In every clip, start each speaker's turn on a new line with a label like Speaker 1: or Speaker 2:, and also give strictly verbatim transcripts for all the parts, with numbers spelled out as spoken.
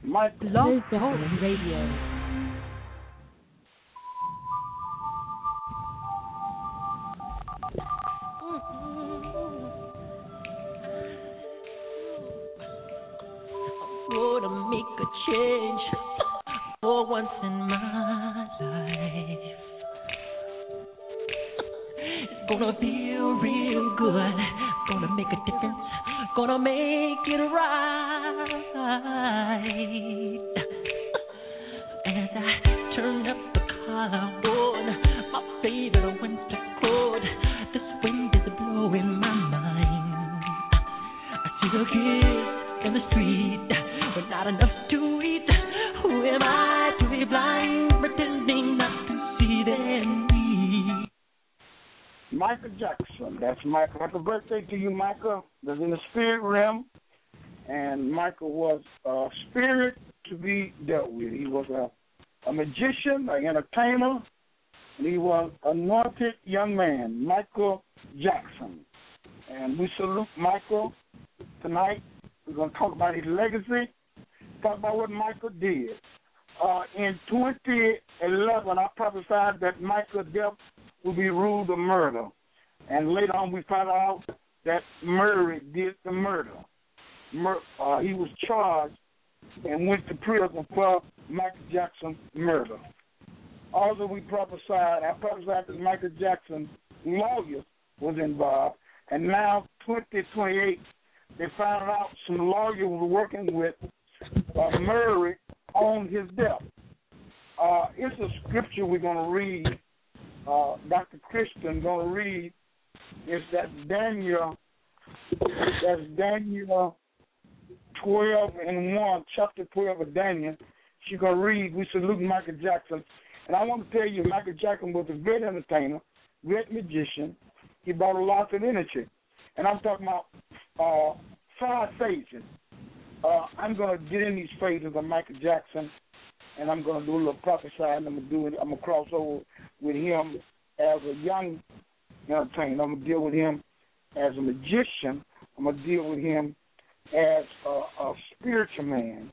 Speaker 1: Mike
Speaker 2: Blog Talk Radio.
Speaker 3: Gonna make a change for once in my life. It's gonna feel real good. Gonna make a difference. Gonna make it right. As I turn up the collar on my favorite winter coat, this wind is blowing my mind. I see the kids in the street, but not enough to eat. Who am I to be blind, pretending not to see their need?
Speaker 1: Michael Jackson. That's Michael. Happy birthday to you, Michael. That's in the spirit realm. And Michael was a spirit to be dealt with. He was a, a magician, an entertainer, and he was an anointed young man, Michael Jackson. And we salute Michael tonight. We're going to talk about his legacy, talk about what Michael did. Uh, in twenty eleven, I prophesied that Michael's death will be ruled a murder. And later on, we found out that Murray did the murder. Mur- uh, he was charged and went to prison for Michael Jackson's murder. Also, we prophesied, I prophesied that Michael Jackson's lawyer was involved. And now, twenty twenty-eight, they found out some lawyer was working with uh, Murray on his death. Uh, it's a scripture we're going to read. Uh, Doctor Christian going to read. It's that Daniel. That's Daniel twelve and one, chapter twelve of Daniel. She's going to read. We salute Michael Jackson, and I want to tell you, Michael Jackson was a great entertainer, great magician. He brought a lot of energy, and I'm talking about uh, five phases. Uh, I'm going to get in these phases of Michael Jackson, and I'm going to do a little prophesying. I'm going to do it. I'm going to cross over with him as a young entertainer. I'm going to deal with him as a magician. I'm going to deal with him as a, a spiritual man,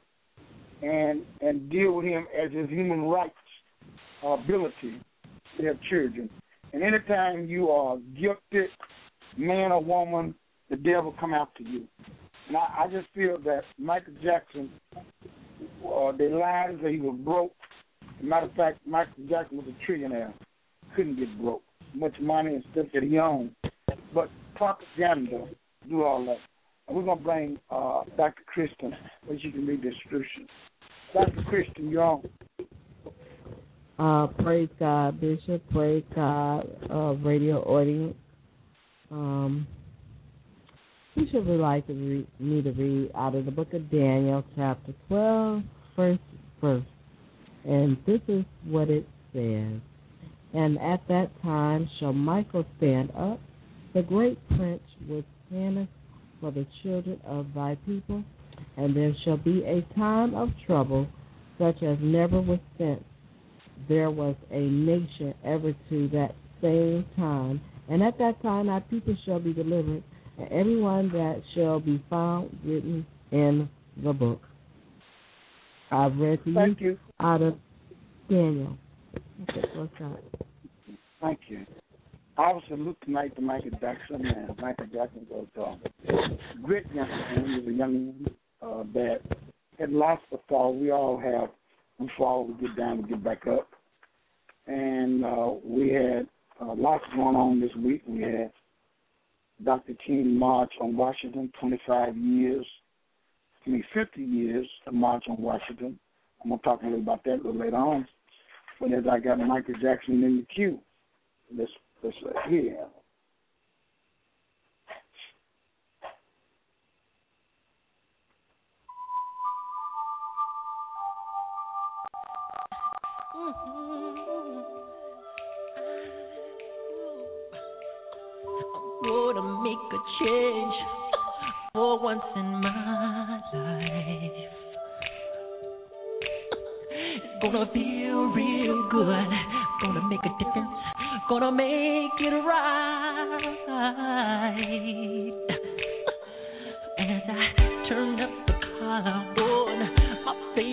Speaker 1: and and deal with him as his human rights uh, ability to have children. And anytime you are gifted, man or woman, the devil come after you. And I, I just feel that Michael Jackson, uh, they lied and said he was broke. As a matter of fact, Michael Jackson was a trillionaire. Couldn't get broke. Much money and stuff that he owned. But propaganda do all that. And we're going to bring uh, Doctor Christian so she can read the scripture. Doctor Christian, you're on.
Speaker 4: Uh, praise God, Bishop. Praise God, uh, radio audience. Um, Bishop would like to read, me to read out of the book of Daniel, chapter twelve, first verse. And this is what it says. And at that time shall Michael stand up, the great prince, with panic for the children of thy people, and there shall be a time of trouble such as never was since there was a nation ever to that same time. And at that time thy people shall be delivered, and everyone that shall be found written in the book. I've read to
Speaker 1: Thank
Speaker 4: you,
Speaker 1: you
Speaker 4: out of Daniel. Okay, what's that?
Speaker 1: Thank you. I was salute tonight to Michael Jackson, and Michael Jackson was a great young man. He was a young man uh, that had lost the fall. We all have. We fall, we get down, we get back up. And uh, we had uh, lots going on this week. We had Doctor King March on Washington, twenty-five years, I mean fifty years of March on Washington. I'm going to talk a little about that a little later on. But as I got Michael Jackson in the queue, let's, let's uh, hear him.
Speaker 3: I'm gonna make a change for once in my life. It's gonna feel real good. Gonna make a difference. Gonna make it right. As I turn up the collar on my face.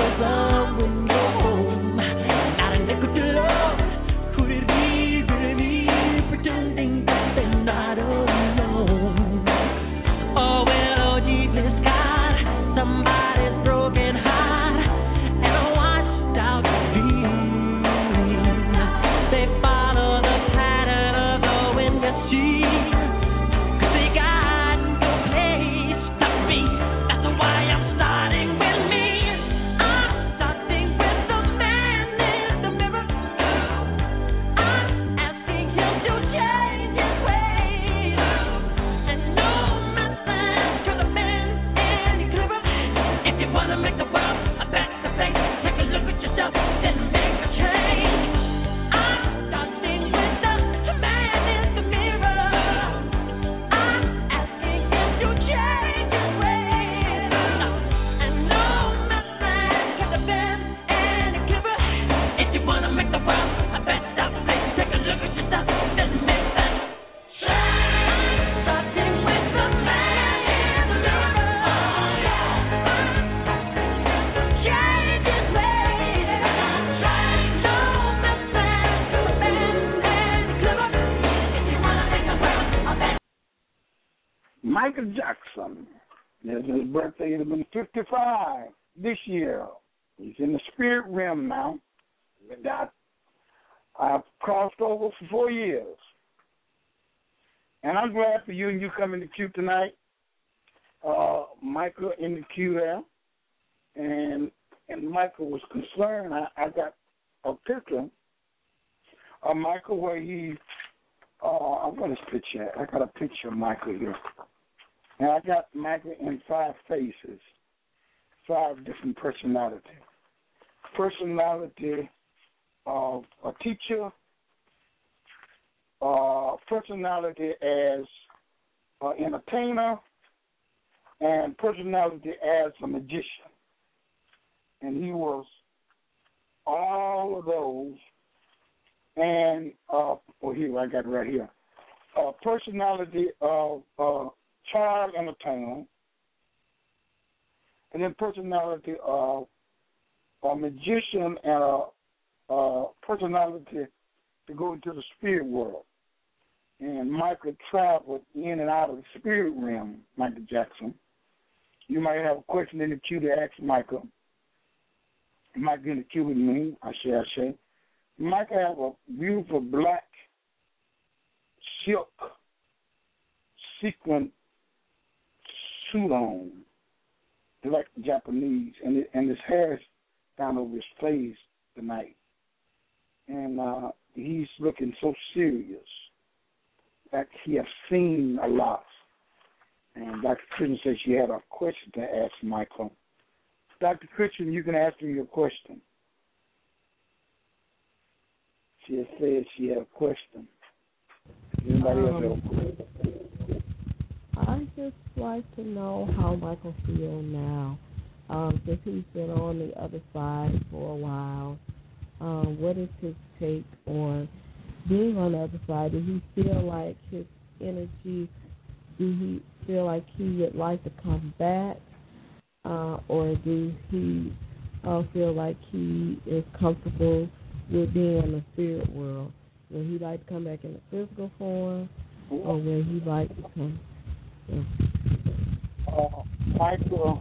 Speaker 1: Michael Jackson. His birthday has been fifty-five this year. He's in the spirit realm now. That I've crossed over for four years. And I'm glad for you and you coming to Q tonight. Uh, Michael in the Q there. And and Michael was concerned. I, I got a picture of Michael where he, uh, I'm going to picture. I got a picture of Michael here. And I got Michael in five faces, five different personalities. Personality of a teacher, uh, personality as an entertainer, and personality as a magician. And he was all of those. And, uh, well, here, I got it right here. Uh, personality of uh, child entertainer, and then personality of a magician and a, a personality to go into the spirit world. And Michael traveled in and out of the spirit realm, Michael Jackson. You might have a question in the queue to ask Michael. You might get in the queue with me, I say, I say. Michael have a beautiful black silk sequin suit on, like Japanese, and it, and his hair is down over his face tonight, and uh, he's looking so serious that he has seen a lot. And Doctor Christian said she had a question to ask Michael. Doctor Christian, you can ask him your question. She has said she had a question. Anybody else have a question?
Speaker 4: I just like to know how Michael feels now, um, since he's been on the other side for a while. Um, what is his take on being on the other side? Does he feel like his energy, do he feel like he would like to come back, uh, or do he uh, feel like he is comfortable with being in the spirit world? Would he like to come back in the physical form, or would he like to come... Yeah.
Speaker 1: Uh, Michael,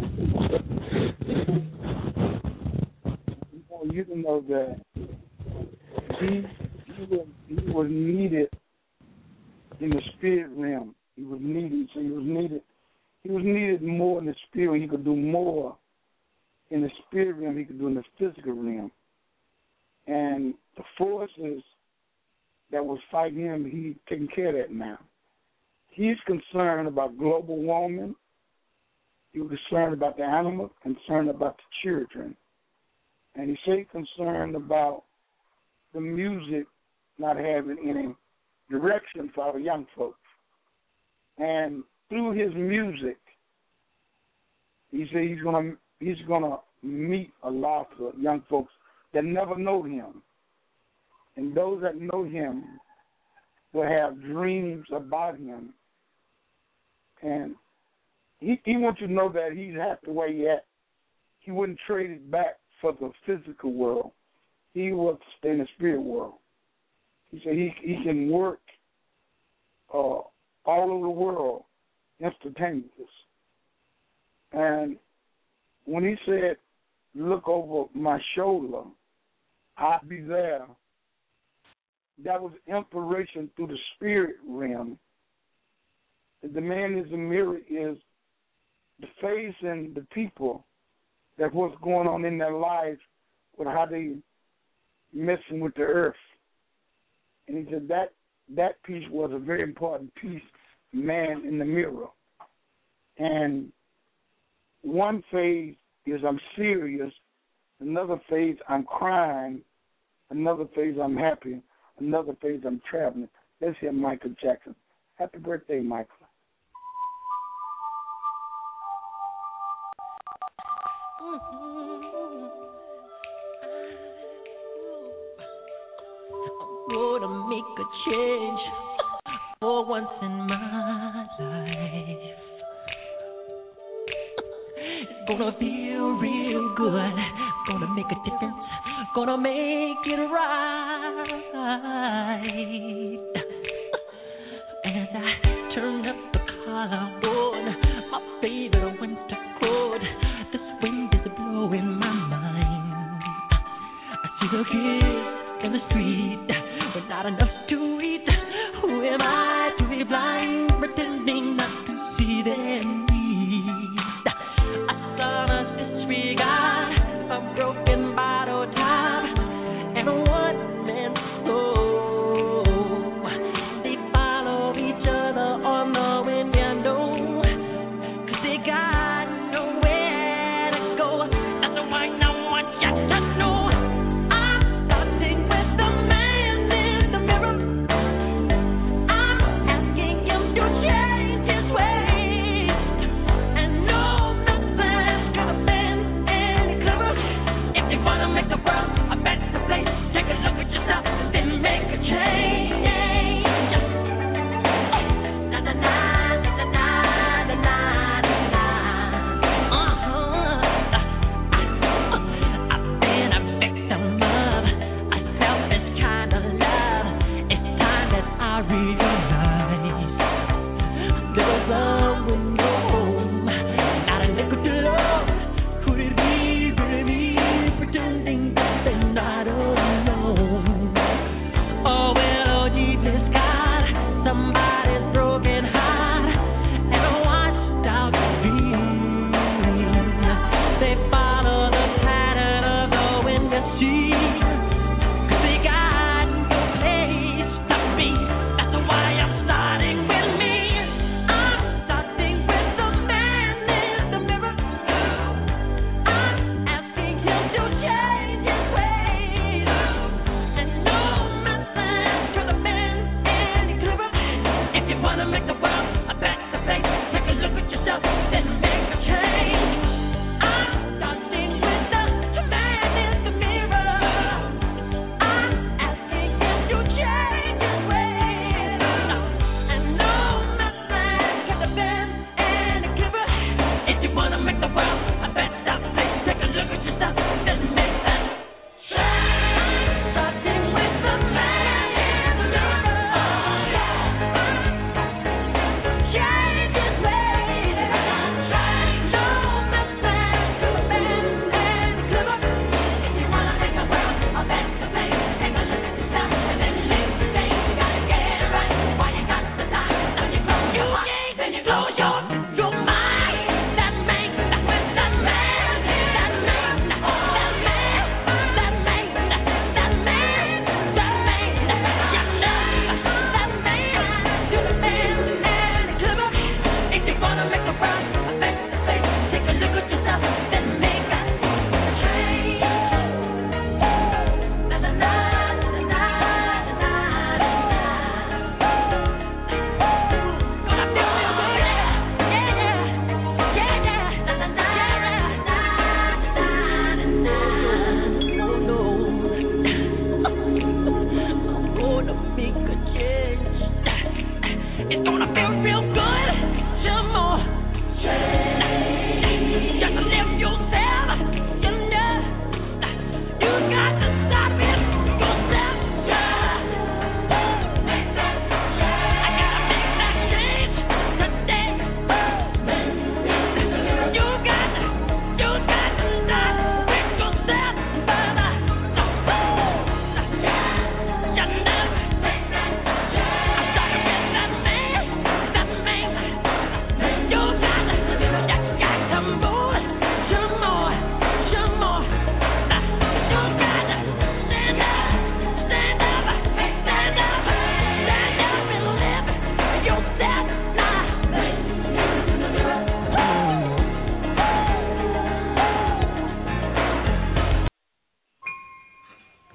Speaker 1: you can know that he, he, was, he was needed in the spirit realm. He was needed, so he was needed. He was needed more in the spirit. He could do more in the spirit realm. He could do in the physical realm. And the forces that was fighting him, he's taking care of that now. He's concerned about global warming. He was concerned about the animals, concerned about the children. And he said concerned about the music not having any direction for our young folks. And through his music, he said he's gonna he's gonna meet a lot of young folks that never know him. And those that know him will have dreams about him. And he, he wants you to know that he's happy where he at. he wouldn't trade it back for the physical world. He was to stay in the spirit world. He said he he can work uh, all over the world instantaneous. And when he said, look over my shoulder, I'll be there, that was inspiration through the spirit realm. The man is a mirror is the face and the people that what's going on in their lives with how they messing with the earth. And he said that that piece was a very important piece, man in the mirror. And one phase is I'm serious, another phase I'm crying, another phase I'm happy, another phase I'm traveling. Let's hear Michael Jackson. Happy birthday, Michael.
Speaker 3: I'm gonna make a change for once in my life. It's gonna feel real good. Gonna make a difference. Gonna make it right. As I turn up the collarbone, my favorite winter coat. This wind is blowing my mind. I see the kids in the street with not enough to eat. Who am I to be blind, pretending not to see their needs? A son of disregard, a broken bottle top, and a one-man show. They follow each other on the window, 'cause they got nowhere to go. That's why I want you to know I'm starting with the man in the mirror. I'm asking you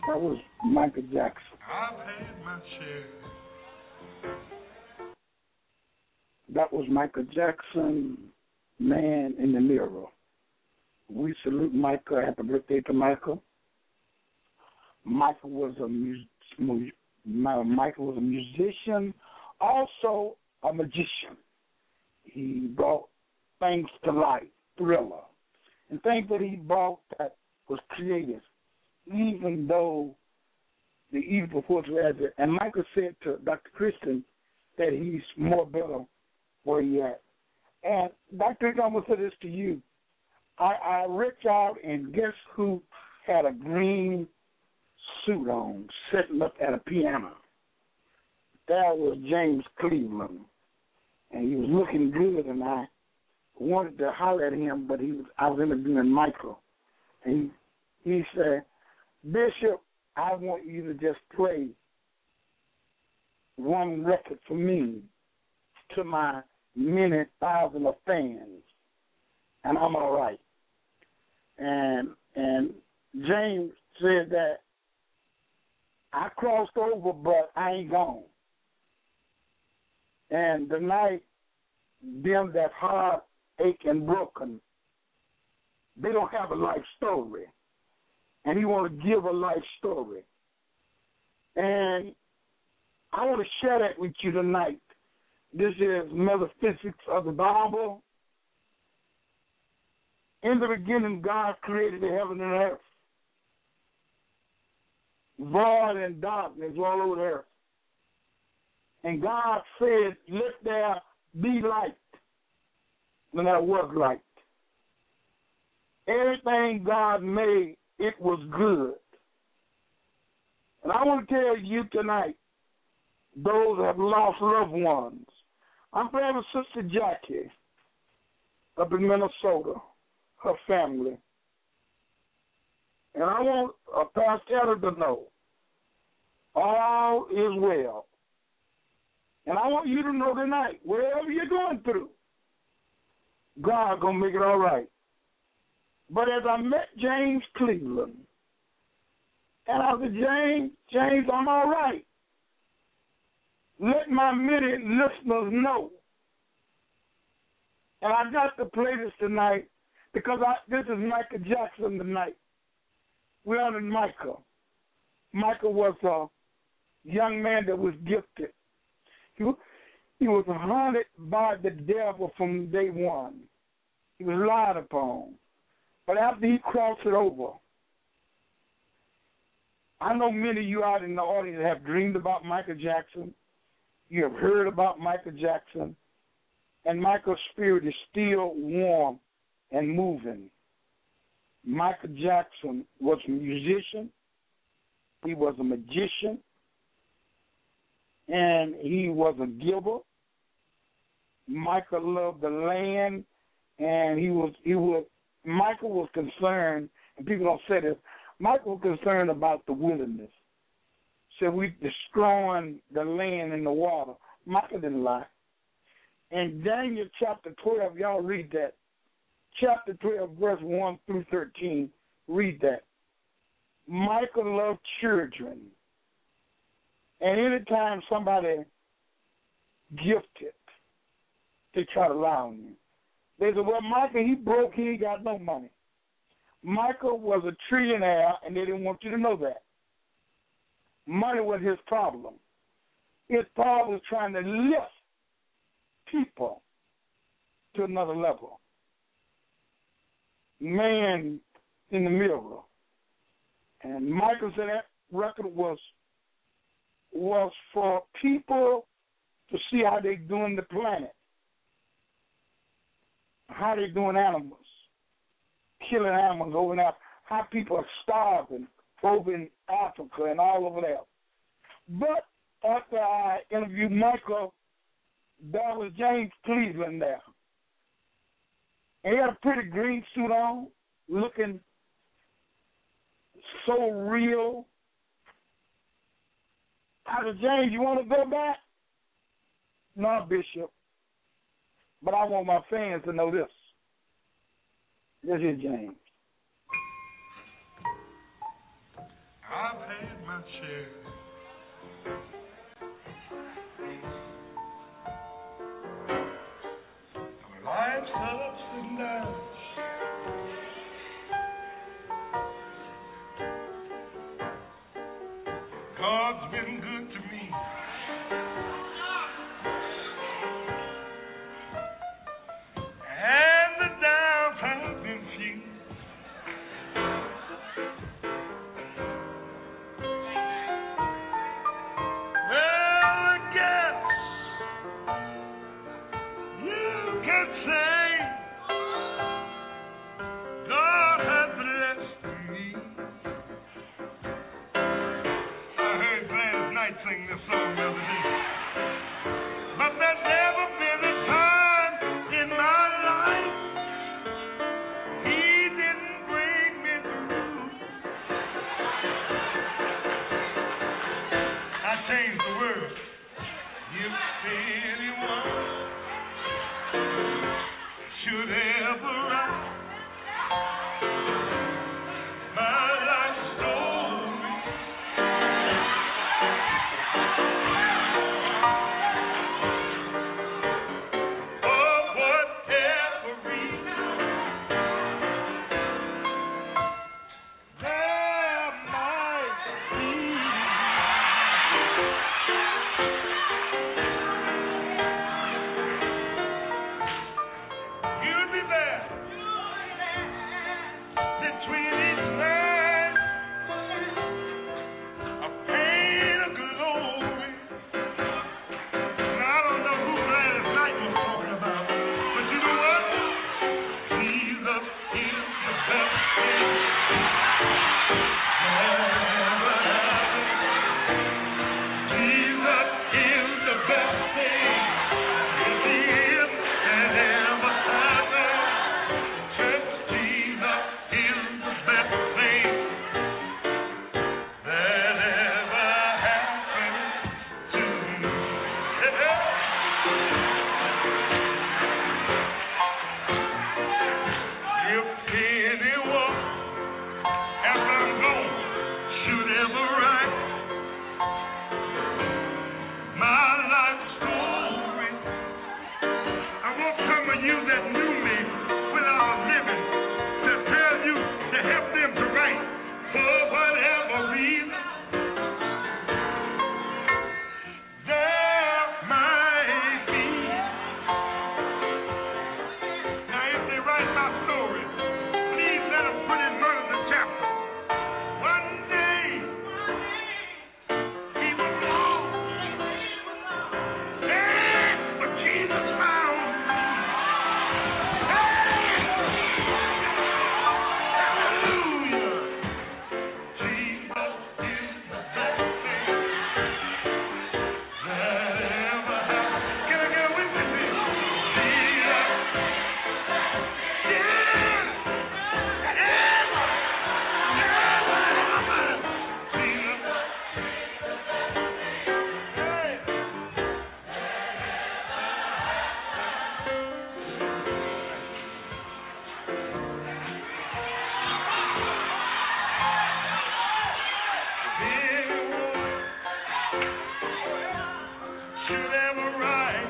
Speaker 1: That was Michael Jackson.
Speaker 5: I've had my share.
Speaker 1: That was Michael Jackson, Man in the Mirror. We salute Michael. Happy birthday to Michael. Michael was a mu- mu- Michael was a musician, also a magician. He brought things to life, Thriller, and things that he brought that was creative, even though the evil force was there. And Michael said to Doctor Christian that he's more better where he at. And Doctor Christian, I'm going to say this to you. I, I reached out, and guess who had a green suit on, sitting up at a piano? That was James Cleveland. And he was looking good, and I wanted to holler at him, but he was, I was interviewing Michael. And he, he said, Bishop, I want you to just play one record for me to my many thousands of fans, and I'm all right. And and James said that I crossed over, but I ain't gone. And tonight, them that heart ache and broken, they don't have a life story. And he want to give a life story. And I want to share that with you tonight. This is Metaphysics of the Bible. In the beginning, God created the heaven and earth. Void and darkness all over the earth. And God said, let there be light. And there was light. Everything God made, it was good. And I want to tell you tonight, those that have lost loved ones, I'm praying for Sister Jackie up in Minnesota, her family. And I want uh, Pastor Elder to know all is well. And I want you to know tonight, wherever you're going through, God going to make it all right. But as I met James Cleveland, and I said, James, James, I'm all right. Let my many listeners know. And I got to play this tonight because I, this is Michael Jackson tonight. We're on Michael. Michael was a young man that was gifted. He, he was haunted by the devil from day one. He was lied upon. But after he crossed it over, I know many of you out in the audience have dreamed about Michael Jackson. You have heard about Michael Jackson. And Michael's spirit is still warm and moving. Michael Jackson was a musician. He was a magician. And he was a giver. Michael loved the land, and he was he was Michael was concerned, and people don't say this, Michael was concerned about the wilderness. So we destroying the land and the water. Michael didn't lie. In Daniel chapter twelve, y'all read that. Chapter twelve, verse one through thirteen, read that. Michael loved children. And anytime somebody gifted, they try to lie on you. They said, well, Michael, he broke, he ain't got no money. Michael was a trillionaire, and they didn't want you to know that. Money was his problem. His problem was trying to lift people to another level. Man in the mirror. And Michael said that record was was for people to see how they doing the planet, how they doing animals, killing animals over there, how people are starving over in Africa and all over there. But after I interviewed Michael, there was James Cleveland there. And he had a pretty green suit on, looking so real. I said, James, you want to go back? No, Bishop. But I want my fans to know this. This is James.
Speaker 5: I've had my share. Of life's ups and downs. God's been good to me. And the downs have been few. Well, I guess you can say God has blessed me. I heard Gladys Knight sing this song the other day. But there's never been a time in my life He didn't bring me through. I changed the words. If anyone should ever write my life story, for whatever reason, there might be. You'll be there between each line of pain and glory. Now, I don't know who Gladys Knight was talking about, but you know what? Jesus is the best thing that ever happened. Jesus is the best thing. Yes, He is that ever happened. Church, Jesus is the best thing that ever happened to me. If anyone, after I'm gone, should ever write my life story, I want some of you that knew me when I was living to tell you to help them to write for whatever reason. There might be. Now, if they write my story, please let them put in one of the chapters. One day, he was lost, and but Jesus found me. Hallelujah. Jesus is the best thing that ever happened. Can I get a witness here? Jesus. Yeah. Ever, ever happened. Jesus. Hey. Anyone should ever write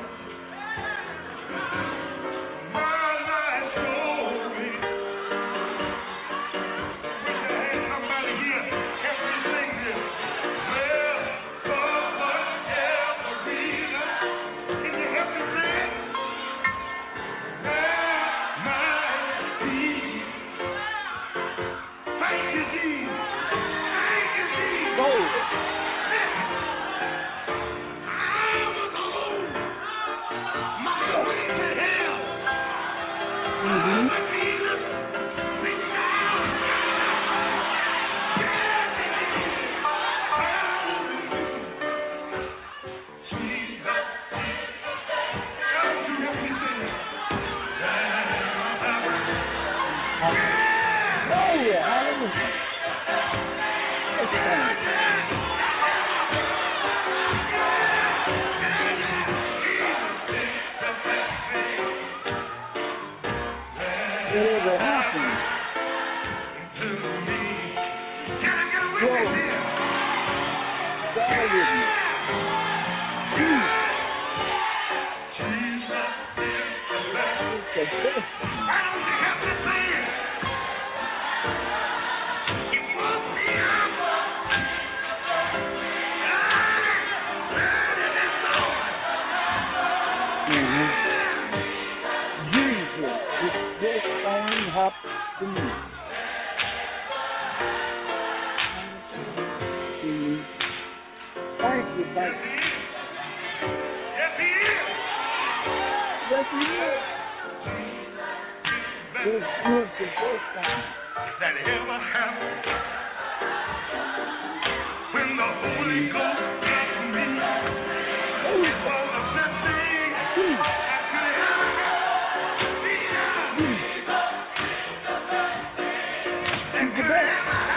Speaker 5: my life story. Wish I had somebody here help me sing this. Well, for whatever reason, can you help me sing it? There might be. Thank you, Jesus. Thank you, Jesus. I was alone. My way to hell. But Jesus reached down. Jesus. How would you help me sing it?
Speaker 1: Hallelujah. Hallelujah. Let's stand. Whatever happens,
Speaker 5: To me. Can I get a witness here?
Speaker 1: Say with me. Jesus.
Speaker 5: Why don't you help me sing it? He woke me up.
Speaker 1: Mm-hmm. Jesus, if this thing happened to me. Mm-hmm. Thank you, thank you.
Speaker 5: Yes, he is.
Speaker 1: Yes, he is. It's good to this thing.
Speaker 5: That ever happened when the Holy Ghost came to me. It was the best thing I could ever see. That could ever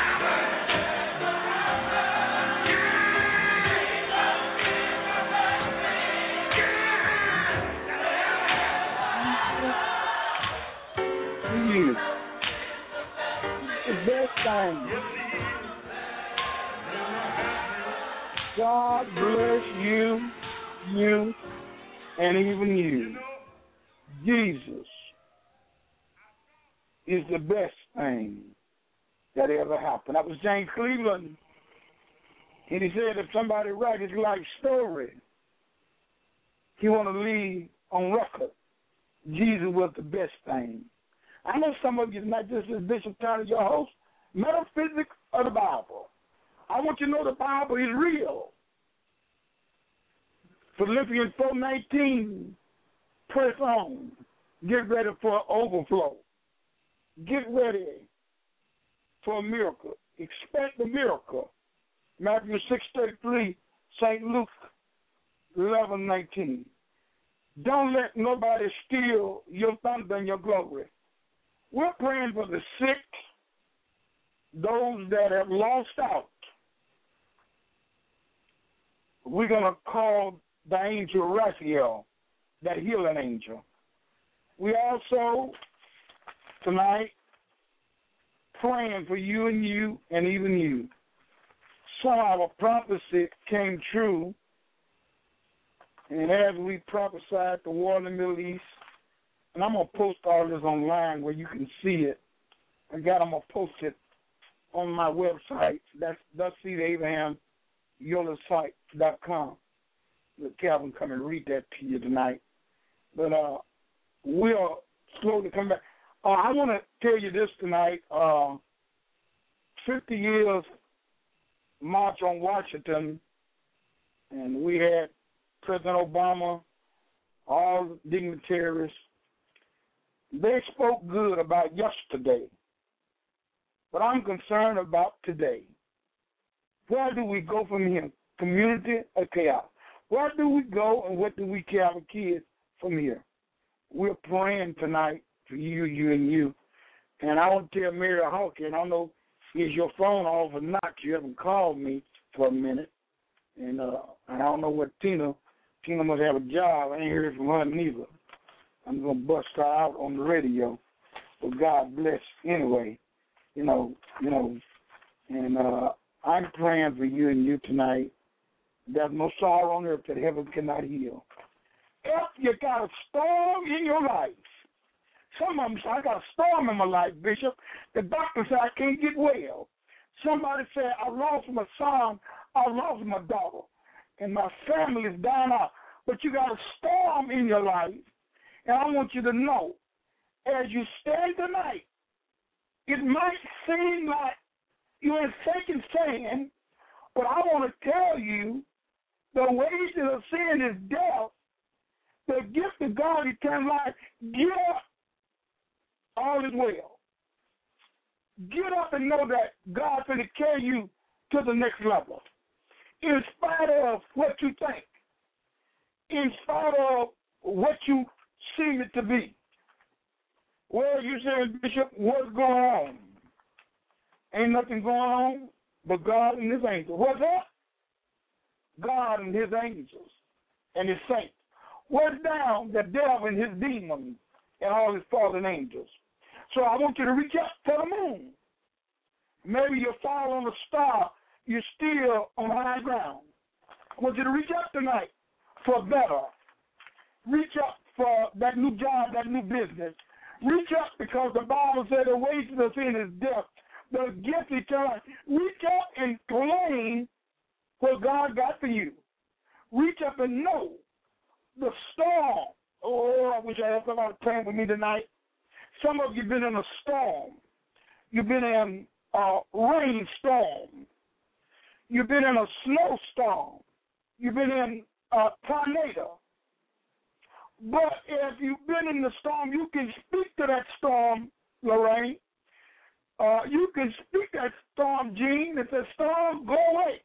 Speaker 1: You. The best thing. God bless you, you, and even you. Jesus is the best thing that ever happened. That was James Cleveland. And he said if somebody write his life story, he want to leave on record. Jesus was the best thing. I know some of you tonight, this is Bishop Tyler, your host, Metaphysics of the Bible. I want you to know the Bible is real. Philippians four nineteen, press on. Get ready for overflow. Get ready for a miracle. Expect a miracle. Matthew six thirty-three, Saint Luke eleven nineteen. Don't let nobody steal your thunder and your glory. We're praying for the sick, those that have lost out. We're going to call the angel Raphael, that healing angel. We also, tonight, praying for you and you and even you. Some of our prophecy came true, and as we prophesied the war in the Middle East, and I'm going to post all this online where you can see it. Again, I'm going to post it on my website. That's thus see the Abraham Yola site dot com. Let Calvin come and read that to you tonight. But uh, we'll slowly come back. Uh, I want to tell you this tonight. Uh, fifty years March on Washington, and we had President Obama, all dignitaries. They spoke good about yesterday, but I'm concerned about today. Where do we go from here? Community or chaos? Where do we go and what do we care our kids from here? We're praying tonight for you, you, and you. And I want to tell Mary Hawkins, I don't know, is your phone off or not? You haven't called me for a minute. And uh, I don't know what Tina, Tina must have a job. I ain't heard from her neither. I'm going to bust her out on the radio. But God bless anyway, you know, you know. And uh, I'm praying for you and you tonight. There's no sorrow on earth that heaven cannot heal. If you got a storm in your life, some of them say, I got a storm in my life, Bishop. The doctor said I can't get well. Somebody said, I lost my son, I lost my daughter, and my family is down out. But you got a storm in your life, and I want you to know, as you stand tonight, it might seem like you're in second sand, but I want to tell you, the wages of sin is death. The gift of God, eternal life, get up. All is well. Get up and know that God's going to carry you to the next level. In spite of what you think, in spite of what you seem it to be. Well, you say, Bishop, what's going on? Ain't nothing going on but God and his angels. What's that? God and his angels and his saints. What's down? The devil and his demons and all his fallen angels. So I want you to reach up to the moon. Maybe you fall on a star, you're still on high ground. I want you to reach up tonight for better. Reach up for that new job, that new business. Reach up because the Bible said the wages of sin is death. The gift eternal. Reach up and claim what God got for you. Reach up and know the storm. Oh, I wish I had somebody praying with me tonight. Some of you have been in a storm. You've been in a rainstorm. You've been in a snowstorm. You've been in a tornado. But if you've been in the storm, you can speak to that storm, Lorraine. Uh, you can speak that storm, Gene. If the storm, go away.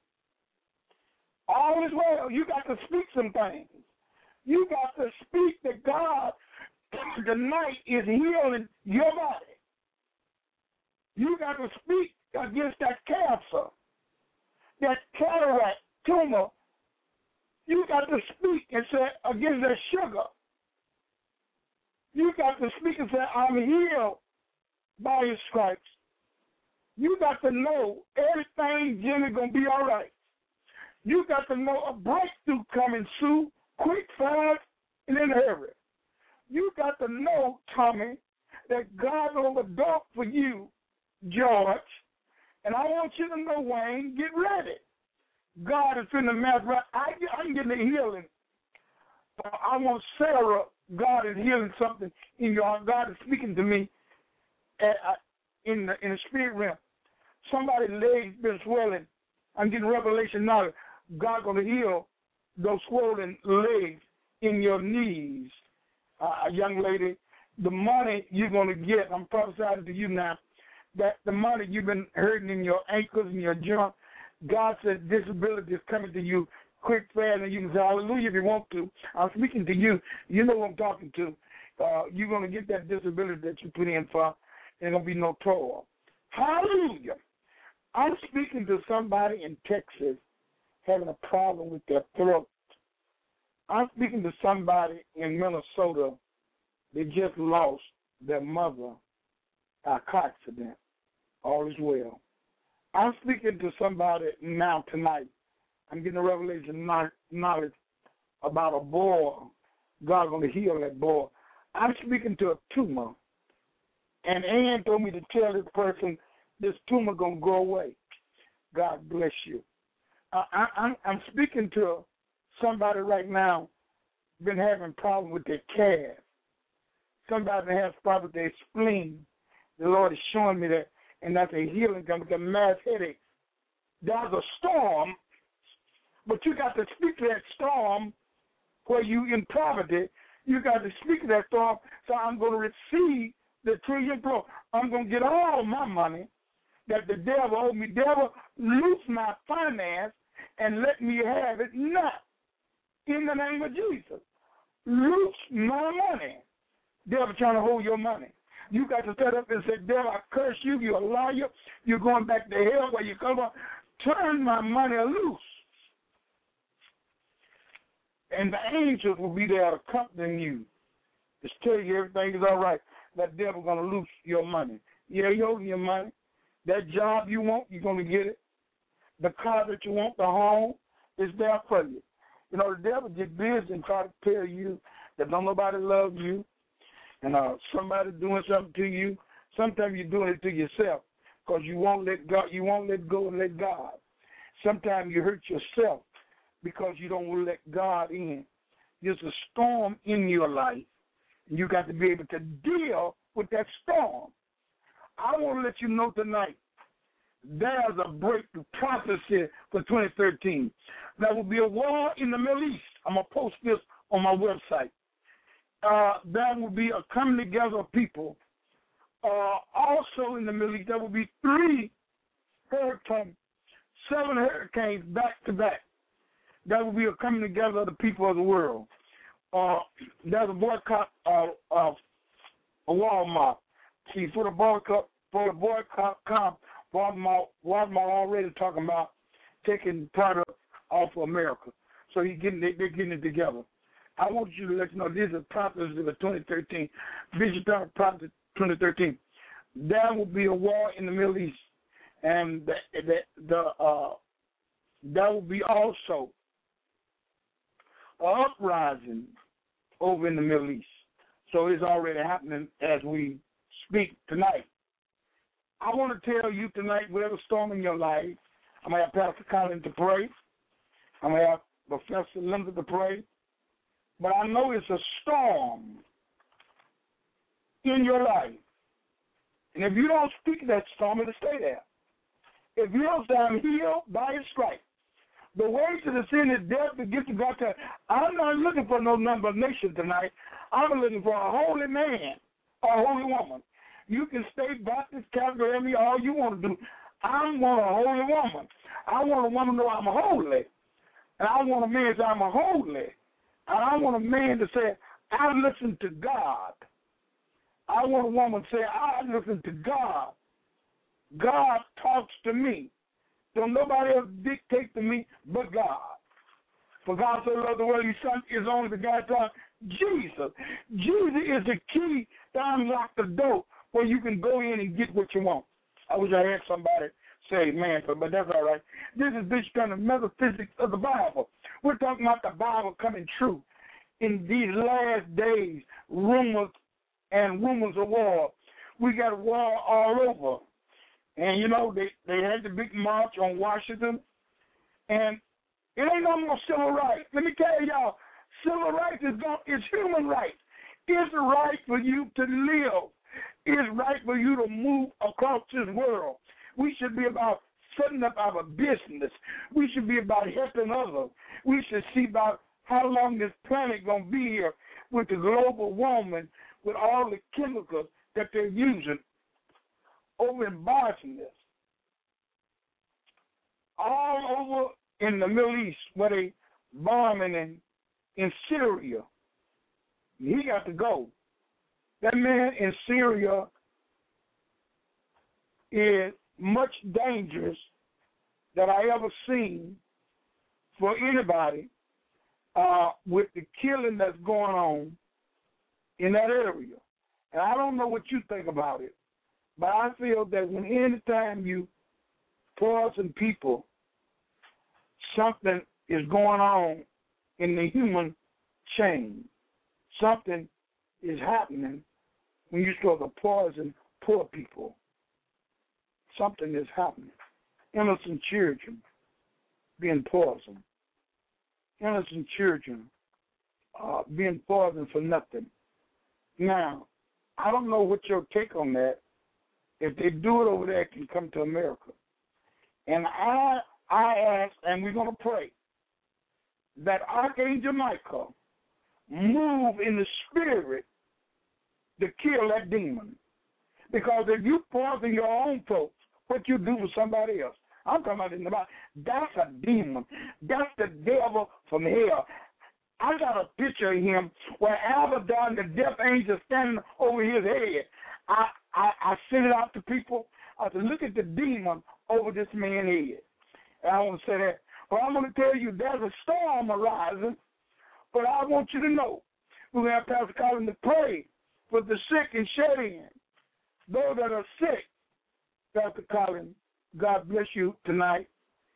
Speaker 1: All is well. You got to speak some things. You got to speak that God tonight is healing your body. You got to speak against that cancer, that cataract, tumor. You got to speak and say against that sugar. You got to speak and say, I'm healed by his stripes. You got to know everything, Jimmy, gonna be all right. You got to know a breakthrough coming soon, quick, fast, and in a hurry. You got to know, Tommy, that God will door for you, George. And I want you to know, Wayne, get ready. God is in the mess. I, I'm getting a healing. I want Sarah, God is healing something in your heart. God is speaking to me at, uh, in, the, in the spirit realm. Somebody's legs been swelling. I'm getting revelation now. God going to heal those swollen legs in your knees. Uh, young lady, the money you're going to get, I'm prophesying to you now, that the money you've been hurting in your ankles and your joints, God said disability is coming to you quick, fast, and you can say hallelujah if you want to. I'm speaking to you. You know what I'm talking to. Uh, you're going to get that disability that you put in for. There's going to be no toil. Hallelujah. I'm speaking to somebody in Texas having a problem with their throat. I'm speaking to somebody in Minnesota. They just lost their mother by a car accident. All is well. I'm speaking to somebody now tonight. I'm getting a revelation knowledge about a boy. God's going to heal that boy. I'm speaking to a tumor. And Ann told me to tell this person this tumor going to go away. God bless you. Uh, I, I'm, I'm speaking to somebody right now been having problems with their calf. Somebody that has problems with their spleen. The Lord is showing me that. And that's a healing coming to mass headache. There's a storm, but you got to speak to that storm where you in poverty. You got to speak to that storm. So I'm going to receive the trillion flow. I'm going to get all of my money that the devil owed me. Devil, loose my finance and let me have it now. In the name of Jesus. Loose my money. Devil trying to hold your money. You got to set up and say, devil, I curse you. You're a liar. You're going back to hell where you come from. Turn my money loose. And the angels will be there accompanying you. Just tell you everything is all right. That devil going to loose your money. Yeah, you're holding your money. That job you want, you're going to get it. The car that you want, the home, is there for you. You know, the devil get busy and try to tell you that don't nobody love you. And uh, somebody doing something to you, sometimes you're doing it to yourself because you won't let God, you won't let go and let God. Sometimes you hurt yourself because you don't let God in. There's a storm in your life, and you got to be able to deal with that storm. I want to let you know tonight, there's a breakthrough prophecy for twenty thirteen. There will be a war in the Middle East. I'm going to post this on my website. Uh, there will be a coming together of people. Uh, also in the Middle East, there will be three hurricanes, seven hurricanes back to back. There will be a coming together of the people of the world. Uh, there's a boycott of uh, uh, Walmart. See, for the boycott, for the boycott, comp, Walmart, Walmart already talking about taking product off of America. So he getting, they, they're getting it together. I want you to let you know this is prophecy of twenty thirteen, Vision Prophecy twenty thirteen. There will be a war in the Middle East, and the, the, the uh, there will be also an uprising over in the Middle East. So it's already happening as we speak tonight. I want to tell you tonight, whatever storm in your life, I'm going to have Pastor Colin to pray. I'm going to have Professor Linda to pray. But I know it's a storm in your life. And if you don't speak that storm, it'll stay there. If you don't say, I'm healed by his stripes, the wages of the sin is death, the gift of God. I'm not looking for no number of nations tonight. I'm looking for a holy man or a holy woman. You can stay Baptist, Catholic, all you want to do. I want a holy woman. I want a woman to know I'm holy. And I want a man to say I'm holy. And I want a man to say, I listen to God. I want a woman to say, I listen to God. God talks to me. Don't nobody else dictate to me but God. For God so loved the world, his son is only the God son, Jesus. Jesus is the key to unlock the door where you can go in and get what you want. I wish I had somebody say, man, but, but that's all right. This is this kind of metaphysics of the Bible. We're talking about the Bible coming true. In these last days, rumors and rumors of war. We got war all over. And, you know, they, they had the big march on Washington. And it ain't no more civil rights. Let me tell y'all, civil rights is, going, is human rights. It's right for you to live. It's right for you to move across this world. We should be about setting up our business. We should be about helping others. We should see about how long this planet going to be here with the global warming, with all the chemicals that they're using over in Bosnia, all over in the Middle East, where they bombing in, in Syria. He got to go. That man in Syria is much dangerous that I ever seen for anybody uh, with the killing that's going on in that area. And I don't know what you think about it, but I feel that when any time you poison people, something is going on in the human chain. Something is happening when you start to poison poor people. Something is happening. Innocent children being poisoned. Innocent children uh, being poisoned for nothing. Now, I don't know what your take on that. If they do it over there, it can come to America. And I I ask, and we're going to pray, that Archangel Michael move in the spirit to kill that demon. Because if you poison your own folks, what you do for somebody else, I'm talking about in the Bible, that's a demon. That's the devil from hell. I got a picture of him where Abaddon, the death angel, standing over his head. I, I, I sent it out to people. I said, look at the demon over this man's head. And I want to say that. But I'm going to tell you there's a storm arising, but I want you to know we're going to have Pastor Colin to pray for the sick and shed in. Those that are sick, Pastor Colin, God bless you tonight.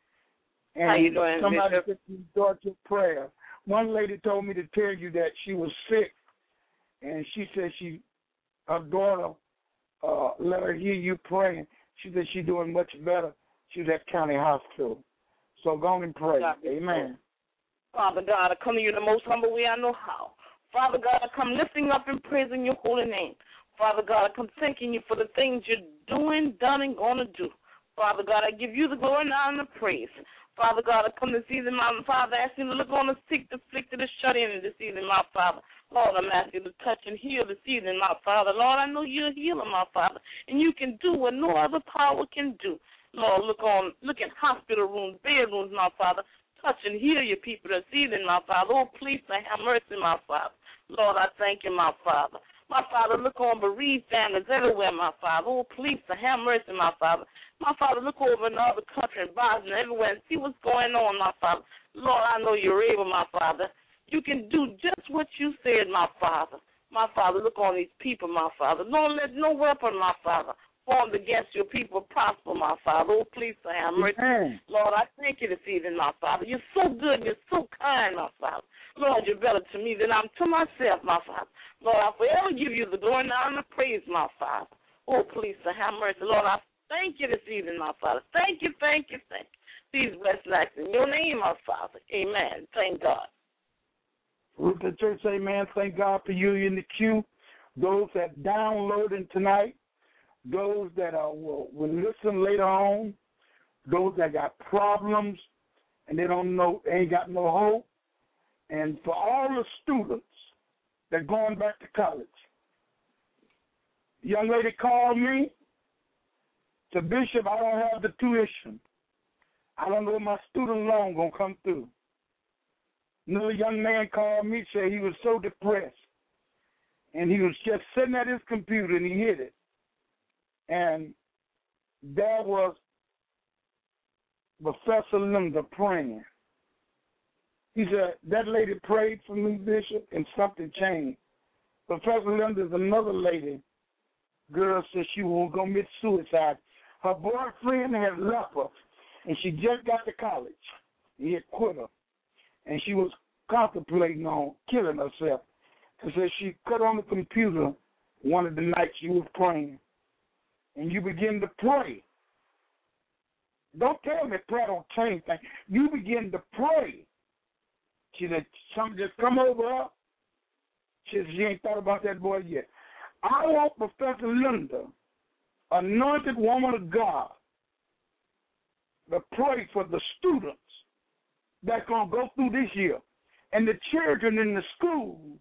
Speaker 1: And
Speaker 6: how you doing,
Speaker 1: somebody
Speaker 6: Bishop?
Speaker 1: Start your prayer. One lady told me to tell you that she was sick, and she said she, her daughter, uh, let her hear you praying. She said she's doing much better. She's at county hospital. So go on and pray.
Speaker 6: God,
Speaker 1: amen.
Speaker 6: Father God, I come to you the most humble way I know how. Father God, I come lifting up and praising your holy name. Father God, I come thanking you for the things you're doing, done, and going to do. Father God, I give you the glory and honor and the praise. Father God, I come this evening, my Father, asking you to look on the sick, the afflicted, the shut in this evening, my Father. Lord, I'm asking you to touch and heal this evening, my Father. Lord, I know you're a healer, my Father, and you can do what no other power can do. Lord, look on, look at hospital rooms, bedrooms, my Father. Touch and heal your people this evening, my Father. Oh, please, have mercy, my Father. Lord, I thank you, my Father. My Father, look on bereaved families everywhere, my Father. Oh, please, have mercy, my Father. My Father, look over in other countries, Bosnia, everywhere, and see what's going on, my Father. Lord, I know you're able, my Father. You can do just what you said, my Father. My Father, look on these people, my Father. Don't let no weapon, my Father, formed against your people prosper, my Father. Oh, please, to have mercy.
Speaker 1: Amen.
Speaker 6: Lord, I thank you this evening, my Father. You're so good. You're so kind, my Father. Lord, you're better to me than I'm to myself, my Father. Lord, I forever give you the glory and honor and the praise, my Father. Oh, please, to have mercy. Lord, I thank you this evening, my Father. Thank you, thank you, thank you. These blessed acts in your name, my Father. Amen. Thank God.
Speaker 1: With the church, amen. Thank God for you in the queue. Those that downloading tonight, those that are, will, will listen later on, those that got problems and they don't know, they ain't got no hope, and for all the students that going back to college. Young lady called me, said, Bishop, I don't have the tuition. I don't know if my student loan going to come through. Another young man called me, said he was so depressed. And he was just sitting at his computer and he hit it. And there was Professor Linda praying. He said, that lady prayed for me, Bishop, and something changed. Professor Linda is another lady. Girl said she was going to commit suicide. Her boyfriend had left her, and she just got to college. He had quit her. And she was contemplating on killing herself. And so she cut on the computer one of the nights she was praying. And you begin to pray. Don't tell me prayer don't change things. You begin to pray. She said, something just come over her. She said, she ain't thought about that boy yet. I want Professor Linda, anointed woman of God, to pray for the students that's going to go through this year and the children in the schools.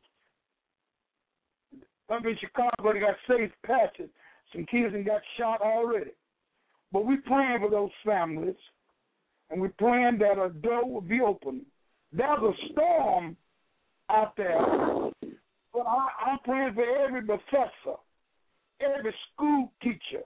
Speaker 1: Up in Chicago, they got safe patches. Some kids and got shot already. But we're praying for those families, and we're praying that a door will be open. There's a storm out there, but I, I'm praying for every professor, every school teacher,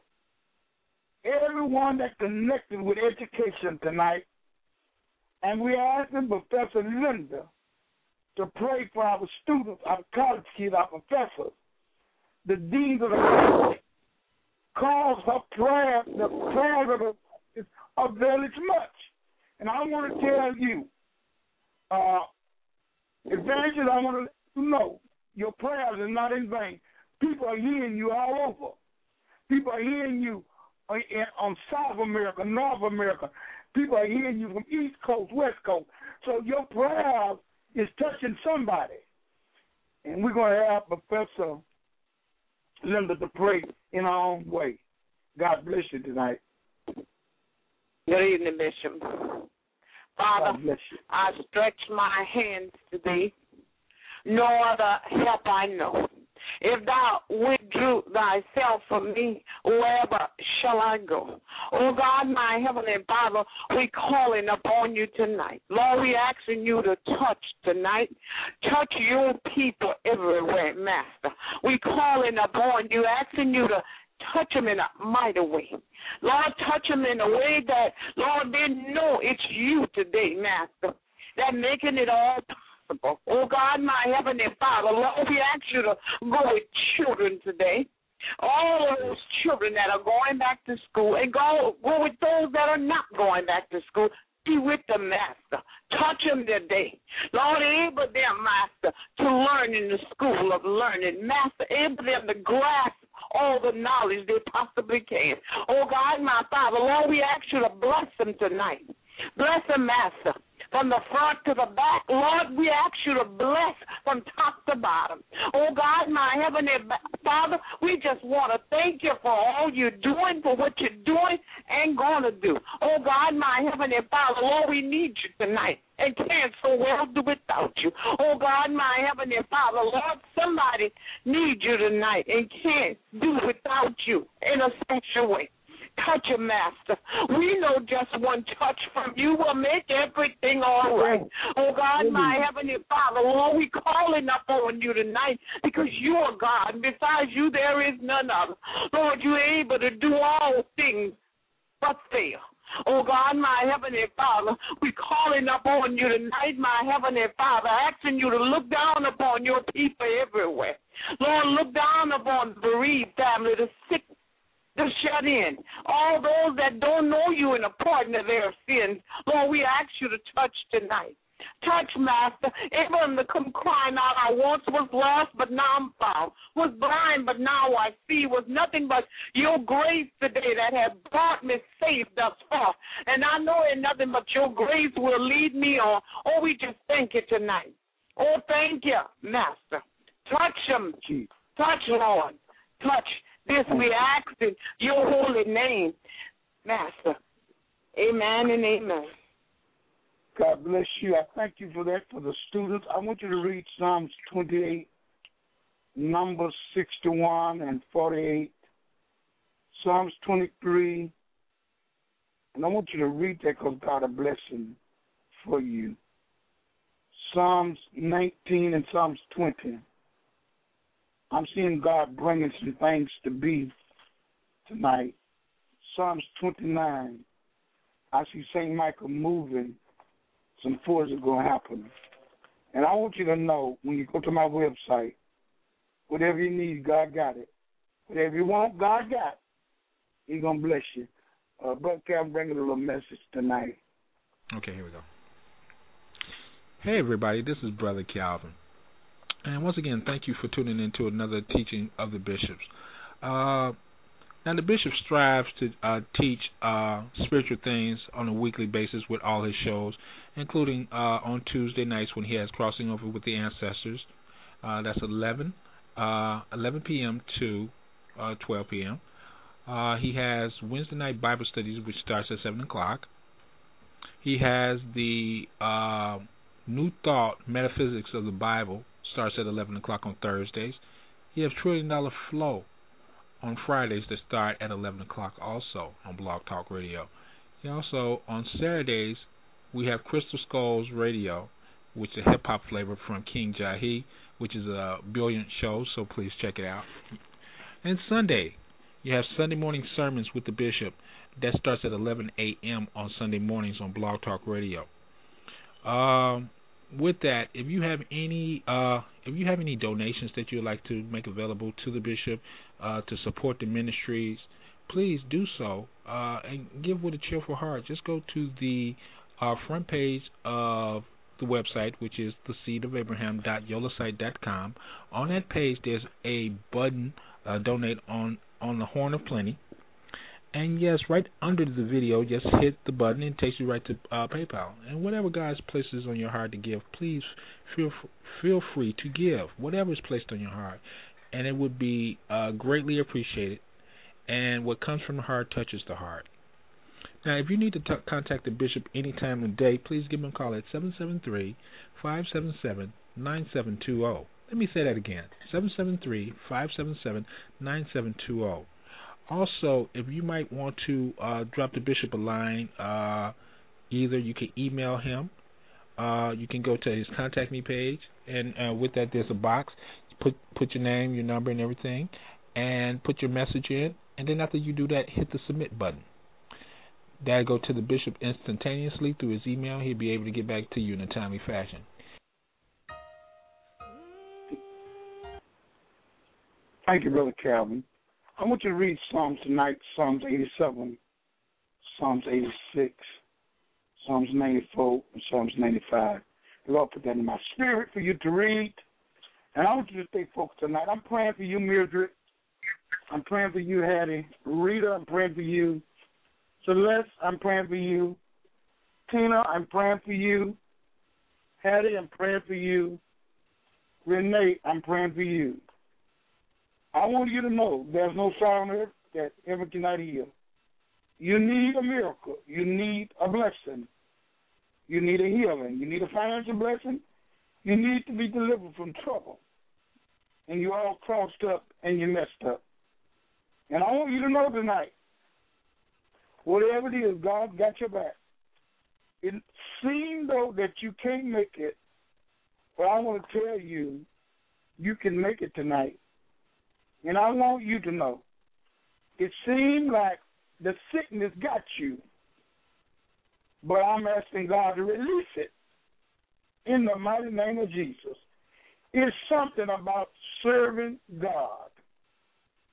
Speaker 1: everyone that's connected with education tonight. And we're asking Professor Linda to pray for our students, our college kids, our professors, the deans of the college. Cause her prayer, the prayers of the is availeth much. And I want to tell you, uh, evangelist, I want to let you know, your prayers are not in vain. People are hearing you all over. People are hearing you on, on South America, North America. People are hearing you from East Coast, West Coast. So your prayers is touching somebody. And we're going to have Professor Linda to pray in our own way. God bless you tonight.
Speaker 6: Good evening, Bishop. Father, I stretch my hands to thee. No other help I know. If thou withdrew thyself from me, wherever shall I go? Oh, God, my Heavenly Father, we calling upon you tonight. Lord, we asking you to touch tonight. Touch your people everywhere, Master. We calling upon you, asking you to touch them in a mighty way. Lord, touch them in a way that, Lord, they know it's you today, Master, that making it all possible. Oh, God, my Heavenly Father, Lord, we ask you to go with children today. All of those children that are going back to school, and go, go with those that are not going back to school. Be with them, Master. Touch them today. Lord, enable them, Master, to learn in the school of learning. Master, enable them to grasp all the knowledge they possibly can. Oh, God, my Father, Lord, we ask you to bless them tonight. Bless them, Master. From the front to the back, Lord, we ask you to bless from top to bottom. Oh, God, my Heavenly Father, we just want to thank you for all you're doing, for what you're doing and going to do. Oh, God, my Heavenly Father, Lord, we need you tonight and can't so well do without you. Oh, God, my Heavenly Father, Lord, somebody needs you tonight and can't do without you in a special way. Touch him, Master. We know just one touch from you will make everything all right. Oh, God, my Heavenly Father, Lord, we calling up on you tonight because you are God. Besides you, there is none other. Lord, you're able to do all things but fail. Oh, God, my Heavenly Father, we calling up on you tonight, my Heavenly Father, asking you to look down upon your people everywhere. Lord, look down upon the bereaved family, the sick, the shed sin. All those that don't know you and a pardon of their sins, Lord, we ask you to touch tonight. Touch, Master. Even to come crying out, I once was lost, but now I'm found. Was blind, but now I see. Was nothing but your grace today that has brought me safe thus far. And I know it nothing but your grace will lead me on. Oh, we just thank you tonight. Oh, thank you, Master. Touch them. Touch, Lord. Touch. This we ask in your holy name, Master. Amen and amen.
Speaker 1: God bless you. I thank you for that for the students. I want you to read Psalms twenty-eight, Numbers sixty-one and forty-eight, Psalms twenty-three. And I want you to read that because God a blessing for you. Psalms nineteen and Psalms twenty. I'm seeing God bringing some things to be tonight. Psalms twenty-nine. I see Saint Michael moving. Some force are going to happen. And I want you to know, when you go to my website, whatever you need, God got it. Whatever you want, God got it. He's going to bless you. Uh, Brother Calvin, bringing a little message tonight.
Speaker 7: Okay, here we go. Hey, everybody, this is Brother Calvin. And once again, thank you for tuning in to another teaching of the bishops. Uh, now, the bishop strives to uh, teach uh, spiritual things on a weekly basis with all his shows, including uh, on Tuesday nights when he has Crossing Over with the Ancestors. Uh, that's eleven p.m. to uh, twelve p.m. Uh, he has Wednesday night Bible studies, which starts at seven o'clock. He has the uh, New Thought Metaphysics of the Bible, starts at eleven o'clock on Thursdays. He has Trillion Dollar Flow on Fridays that start at eleven o'clock also on Blog Talk Radio. He also, on Saturdays, we have Crystal Skulls Radio, which is a hip-hop flavor from King Jahi, which is a brilliant show, so please check it out. And Sunday, you have Sunday morning sermons with the bishop. That starts at eleven a.m. on Sunday mornings on Blog Talk Radio. Um, with that, if you have any, uh, if you have any donations that you'd like to make available to the bishop uh, to support the ministries, please do so uh, and give with a cheerful heart. Just go to the uh, front page of the website, which is the seed of abraham dot yola site dot com. On that page, there's a button, uh, donate on on the Horn of Plenty. And yes, right under the video, just hit the button and it takes you right to uh, PayPal. And whatever God places on your heart to give, please feel feel free to give whatever is placed on your heart, and it would be uh, greatly appreciated. And what comes from the heart touches the heart. Now, if you need to t- contact the bishop any time of the day, please give him a call at seven seven three, five seven seven, nine seven two zero. Let me say that again, seven seven three, five seven seven, nine seven two zero. Also, if you might want to uh, drop the bishop a line, uh, either you can email him, uh, you can go to his contact me page, and uh, with that there's a box. Put put your name, your number, and everything, and put your message in, and then after you do that, hit the submit button. That'll go to the bishop instantaneously through his email. He'll be able to get back to you in a timely fashion.
Speaker 1: Thank you, Brother Calvin. I want you to read Psalms tonight, Psalms eighty-seven, Psalms eighty-six, Psalms ninety-four, and Psalms ninety-five. The Lord put that in my spirit for you to read. And I want you to stay focused tonight. I'm praying for you, Mildred. I'm praying for you, Hattie. Rita, I'm praying for you. Celeste, I'm praying for you. Tina, I'm praying for you. Hattie, I'm praying for you. Renee, I'm praying for you. I want you to know there's no sorrow on earth that ever cannot heal. You need a miracle. You need a blessing. You need a healing. You need a financial blessing. You need to be delivered from trouble. And you're all crossed up and you're messed up. And I want you to know tonight, whatever it is, God got your back. It seems, though, that you can't make it, but I want to tell you, you can make it tonight. And I want you to know, it seemed like the sickness got you, but I'm asking God to release it in the mighty name of Jesus. It's something about serving God.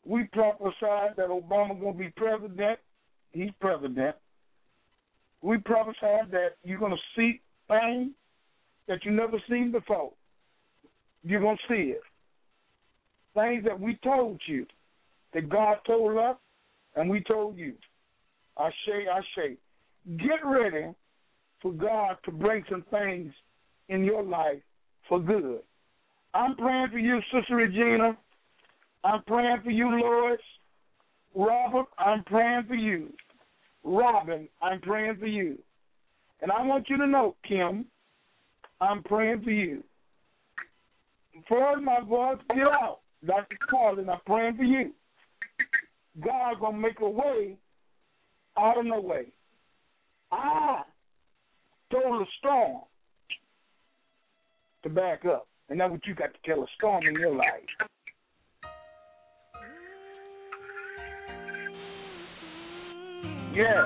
Speaker 1: We prophesied that Obama going to be president. He's president. We prophesied that you're going to see things that you never seen before. You're going to see it. Things that we told you, that God told us, and we told you. I say, I say, get ready for God to bring some things in your life for good. I'm praying for you, Sister Regina. I'm praying for you, Lois. Robert, I'm praying for you. Robin, I'm praying for you. And I want you to know, Kim, I'm praying for you. Before my voice get out, Doctor Carlin, I'm praying for you. God going to make a way out of no way. I told a storm to back up. And that's what you got to tell a storm in your life. Yes.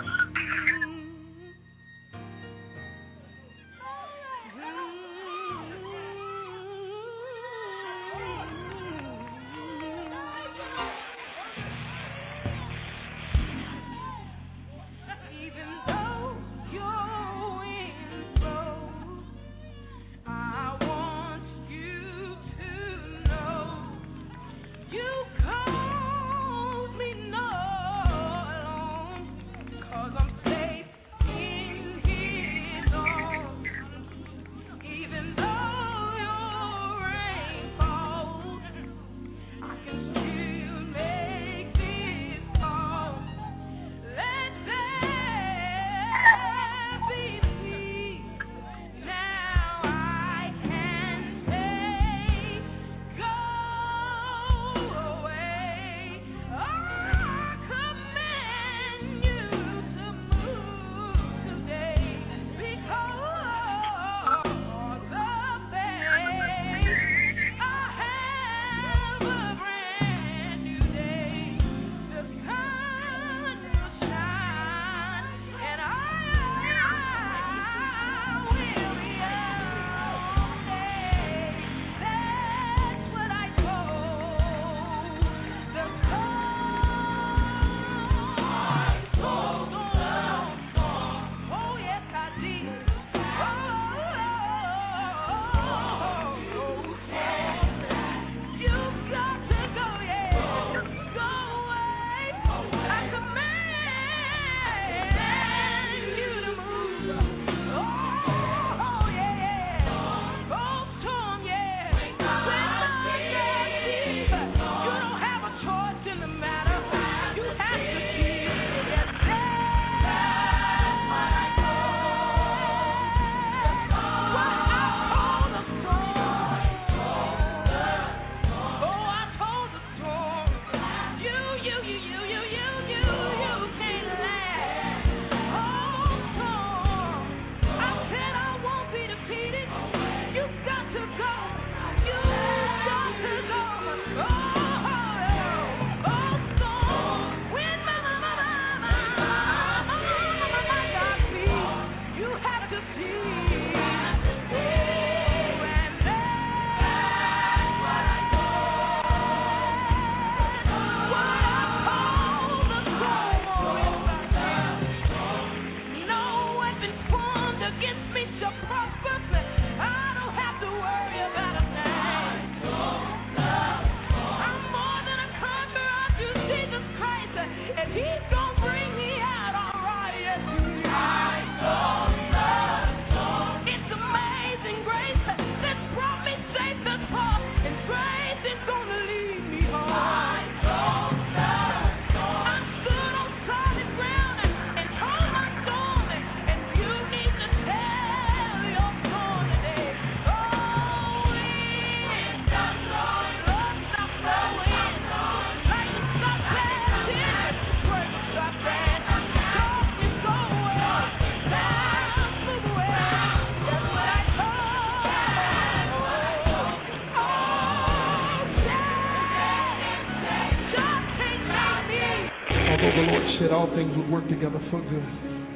Speaker 8: said all things would work together for good.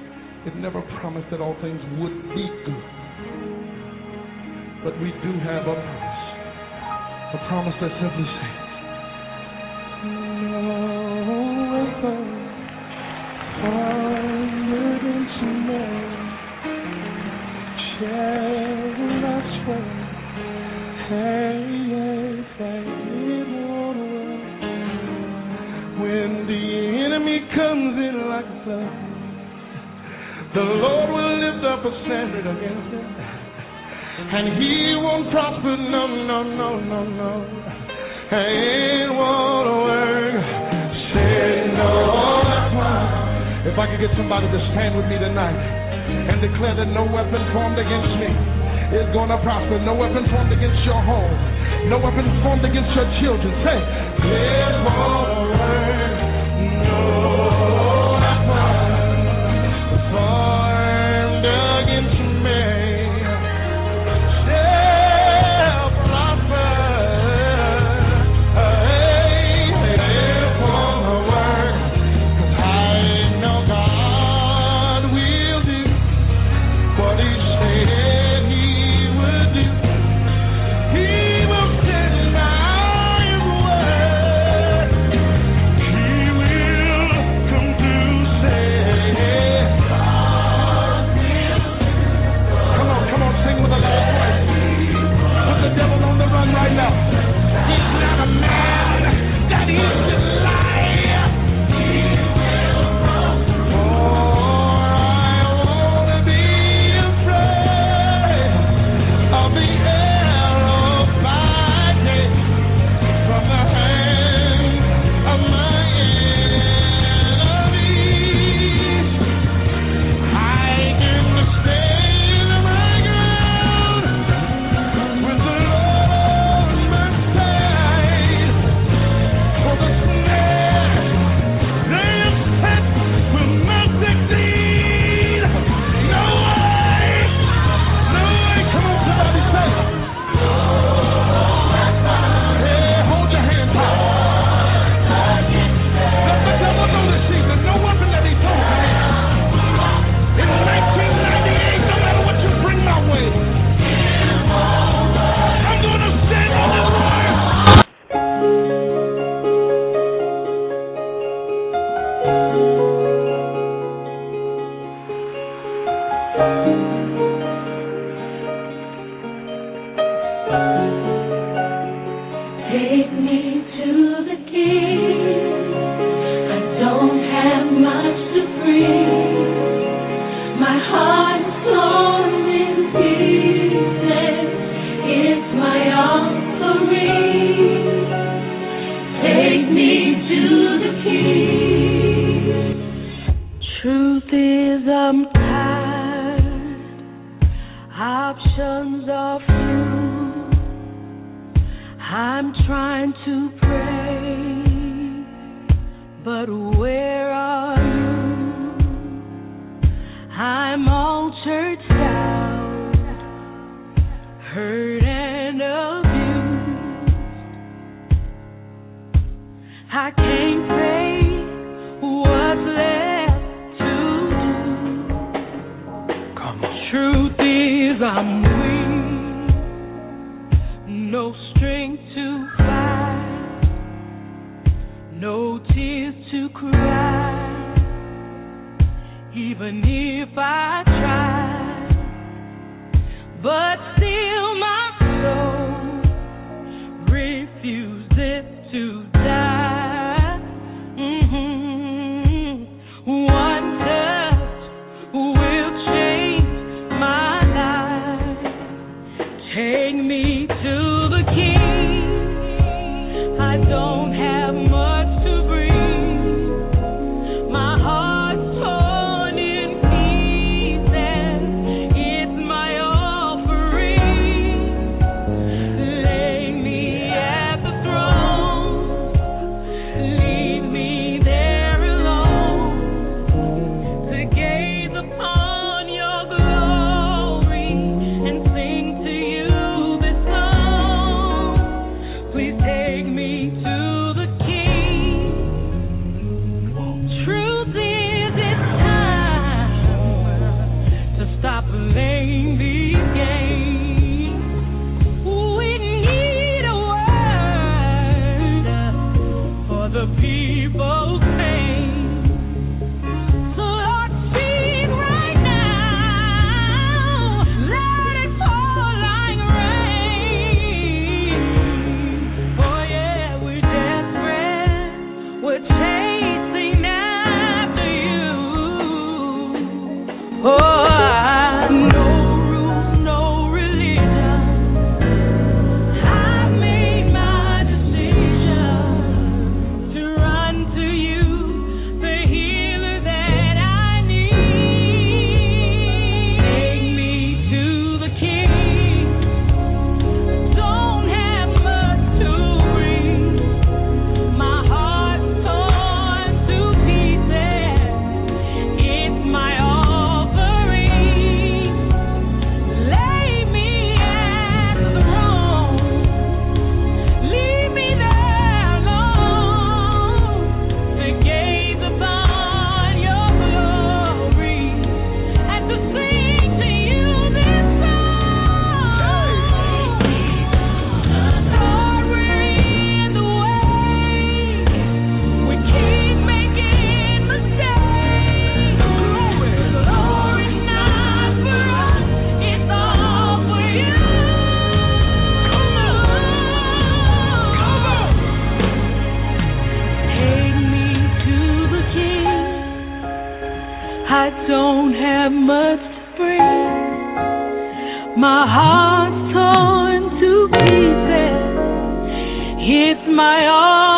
Speaker 8: It never promised that all things would be good. But we do have a promise. A promise that simply says, no formed against me shall not stand. Hey, hey, hey, it won't work. When the enemy comes in like a flood, the Lord will lift up a standard against him, and he won't prosper. No, no, no, no, no. It won't work. Say no. If I could get somebody to stand with me tonight and declare that no weapon formed against me is going to prosper. No weapon formed against your home. No weapon formed against your children. Say, it won't work. No weapon formed against me shall prosper. Hey, it won't work. 'Cause I know God will do what he said he would do. He will stand by his word. He will come through, say, come on, come on, sing with a loud voice. Put the devil on the run right now. He's not a man that he should lie. For I want to be afraid of the arrow by day from the hand of my enemies. I can stand my ground with the Lord on my side. For the snare they have set will not succeed. No way, no way. Come on, somebody say, hey, hold your hands high. Let the devil know this season, no weapon that he told me. In nineteen ninety-eight, no matter what you bring my way, I'm going to stand on this fire.
Speaker 3: Take me to the King. I don't have much to bring. My heart is torn in pieces. It's my offering. Take me to the King. Truth is, I'm tired. Options are few. I'm trying to pray, but where are you? I'm all churched out, hurt and abused. I can't say what's left to do. Come on. Truth is, I'm weak, no strength to fight, no tears to cry. Even if I try, but still my soul refuses to die. Mm-hmm. One touch will change my life. Take me to the King. I don't have much to bring. My heart's torn in pieces. It's my offering. Lay me at the throne. Leave me there alone to gaze upon your glory and sing to you this song. Please take me to the King. Truth is, it's time to stop playing these games. We need a word for the people's pain. free. My heart's torn to pieces. It's my all.